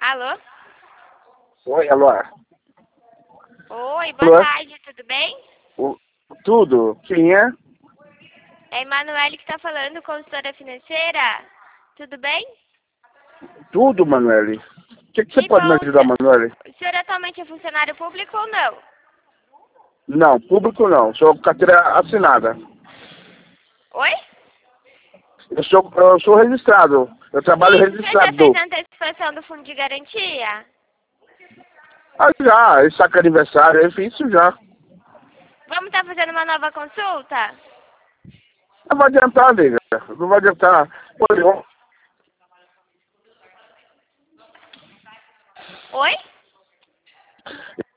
Alô? Oi, alô. Oi, boa tarde, tudo bem? Tudo? Quem é? É a Emanuele que está falando, consultora financeira. Tudo bem? Tudo, Manuele. O que você Me pode me ajudar, conta, Manuele? o senhor atualmente é funcionário público ou não? Não, público não. Sou carteira assinada. Oi? Eu sou registrado. Eu trabalho Isso, o senhor já fez registrado. a antecipação do fundo de garantia? Ah, já. Esse saco aniversário, eu fiz isso já. Vamos estar fazendo uma nova consulta? Não vai adiantar, nega. Não vai adiantar. Pô, Oi?